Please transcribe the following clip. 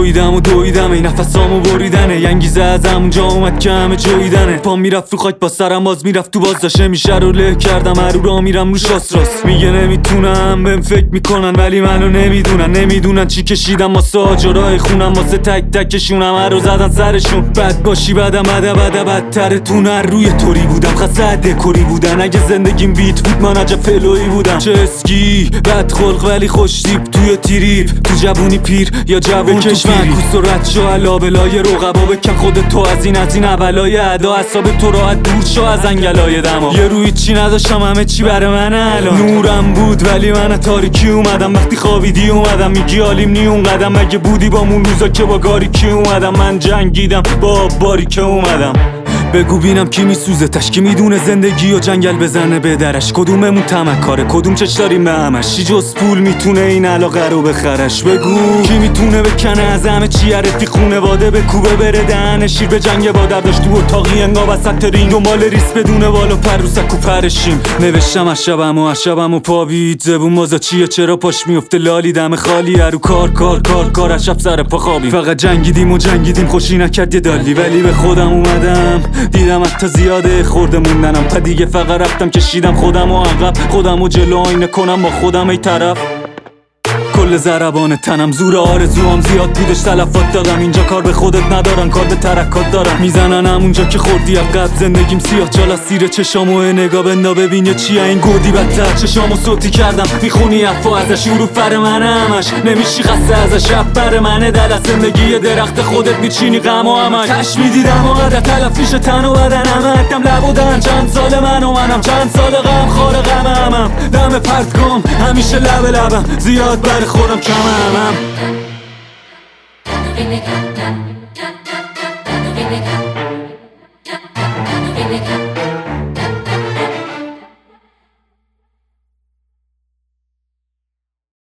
دویدم این نفسامو بریدنه ینگیزه از همونجا اومد که همه جویدنه پام میرفت رو خاک با سرم باز میرفت تو بازداشت میشه رو له کردم هر را میرم رو شاس راست میگه نمیتونم بهم فکر میکنن ولی منو نمیدونن چی کشیدم واسه آجرای خونم واسه تک تکشونم هر رو زدن سرشون بد باشی بدم بدتره تون هر روی طوری بودم خسته دکوری بودن اگه زندگیم بیت بود من عجب فلوی بودم چه اسکی بد خلق ولی خوش تیپ توی تیریپ تو جوونی پیر یا جوون تو فیری رد شو علابلای رقبا بکن خودت تو از این عبلای ادا حساب تو راحت دور شو از انگلای دما یه روی چی نداشتم همه چی برای من الان نورم بود ولی من تاریکی اومدم وقتی خوابیدی اومدم میگی عالیم نی اون قدم اگه بودی با مون روزا که با گاریکی اومدم من جنگیدم با باری که اومدم بگو بینم کی میسوزه تش کی میدونه زندگی و جنگل بزنه به درش کدوممون تمکاره کدوم چش داریم به همش چی جز پول میتونه این علاقه رو بخرش بگو کی میتونه بکنه از همه چی رفی خونواده به کوبه بره دهن شیر به جنگ با داشت تو اتاقی انگا وسط رینگ دنبال ریس بدونه بالا پر رو سکو پرشیم نوشتم از شبم و پابید زبون مازا چیه چرا پاش میفته لالی دم خالی رو کار از شب سر پا خوابی فقط جنگیدیم خوشی نکرد یه دالی ولی به خودم اومدم دیدم حتی زیاده خورده موندنم تا دیگه فقط رفتم کشیدم خودم و عقب خودم و جلو آینه کنم با خودم ای طرف کل ضربان تنم زور آرزوام زیاد بودش تلفات دادم اینجا کار به خودت ندارن کار به ترکات دارن میزنن همونجا که خوردی عقب زندگیم سیاه چال از سیر چشامو نگاه بندا ببین یه چیه این گودی بدتر چشامو صوتی کردم میخونی افا ازش رو فر من همش نمیشی خسته ازش شب بر منه دل از زندگی درخت خودت میچینی غم و همش کش میدیدم و قدر تلفیش تن و بدنم اکتم لبودن چند سال منم چند سال غم خار غمم دم پرت کن همیشه لبم زیاد بر خودم کمم